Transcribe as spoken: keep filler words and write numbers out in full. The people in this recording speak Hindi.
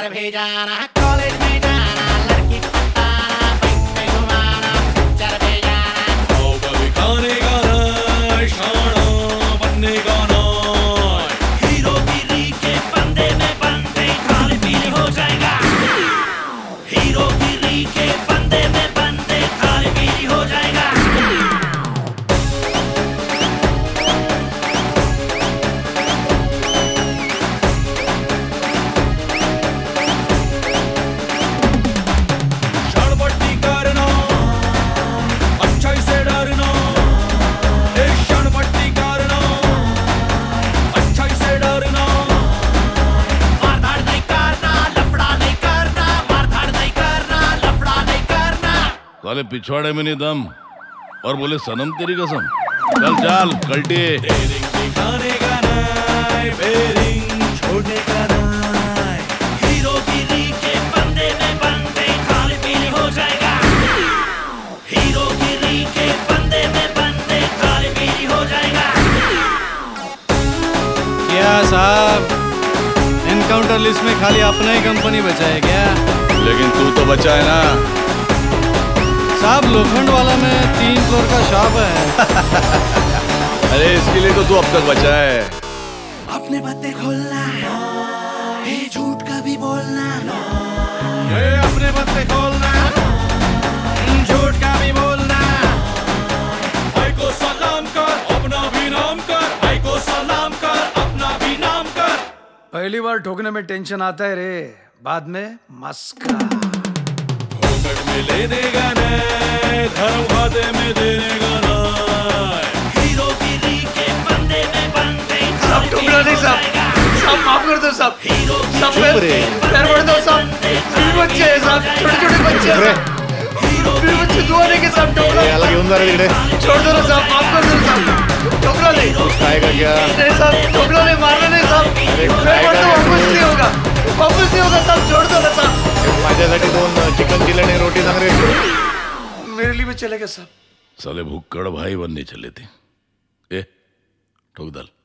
पिक्चर भी जाना, कॉलेज में जाना, लड़की पटाना, बाइक पे घुमाना, पिक्चर भी जाना। आओ कभी खाने का ना, शाना बनने का ना। हीरो गिरी के फंदे में बंदे खाली पीली हो जाएगा। हीरो गिरी के फंदे में बंदे खाली पीली हो जाएगा। शरबट्टी करना, अच्छाई से डरना। ए शरबट्टी करना, अच्छाई से डरना। मारधाड़ नहीं करना, लफड़ा नहीं करना, मारधाड़ नहीं करना, लफड़ा नहीं करना। साले पिछवाड़े में नहीं दम और बोले सनम तेरी कसम। चल चल कल्टी। डेरिंग दिखाने का नाय, बेरिंग छोड़ने का नाय। हीरो गिरी के फंदे में बंदे खाली पीली हो जाएगा। हीरो गिरी के फंदे में बंदे खाली पीली हो जाएगा। क्या साहब, एनकाउंटर लिस्ट में खाली अपना ही कंपनी बचा है क्या? लेकिन तू तो बचा है ना। साहब लोखंड वाला में तीन फ्लोर का शॉप है। अरे इसके लिए तो तू अब तक बचा है। अपने पत्ते खोलना, ये झूठ का भी बोलना। ए अपने पत्ते खोलना, झूठ का भी बोलना। भाई को सलाम कर, अपना भी नाम कर। भाई को सलाम कर, अपना भी नाम कर। पहली बार ठोकने में टेंशन आता है रे, बाद में मस्का। फोकट में लेने का नहीं, धर्म खाते में देने का नहीं। हीरो गिरी के फंदे में बंदे खाली ठुकरा पीली नहीं हो साहब, जाएगा। साहब माफ कर दो साहब। हीरो साहब गिरी पैर के पैर पड़ दो साहब। फंदे बीवी बच्चे हैं साहब, छोटे छोटे बच्चे हैं साहब। हीरो बीवी बच्चे दुआ नहीं के साहब, ठोकरा छोड़ दो ना साहब, माफ कर दो ना साहब। ठोकरा नहीं खाएगा क्या? नहीं साहब, ठोकरा नहीं, मारना नहीं साहब। पैर पड़ दो, वापस नहीं होगा, वापस नहीं होगा साहब, छोड़ दो ना साहब। माझ्यासाठी दोन चिकन चिली आणि रोटी सांग रे। मेरे लिए भी चलेगा साहब। साले भुक्कड़ भाई बनने चले थे। ए ठोक डाल।